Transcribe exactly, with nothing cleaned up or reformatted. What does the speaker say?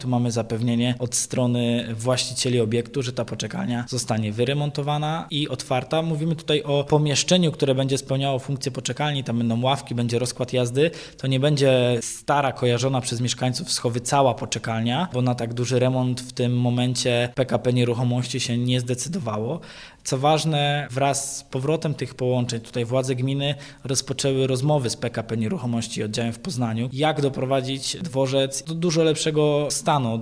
Tu mamy zapewnienie od strony właścicieli obiektu, że ta poczekalnia zostanie wyremontowana i otwarta. Mówimy tutaj o pomieszczeniu, które będzie spełniało funkcję poczekalni. Tam będą ławki, będzie rozkład jazdy. To nie będzie stara, kojarzona przez mieszkańców Wschowy cała poczekalnia, bo na tak duży remont w tym momencie P K P Nieruchomości się nie zdecydowało. Co ważne, wraz z powrotem tych połączeń tutaj władze gminy rozpoczęły rozmowy z P K P Nieruchomości i oddziałem w Poznaniu, jak doprowadzić dworzec do dużo lepszego stanu.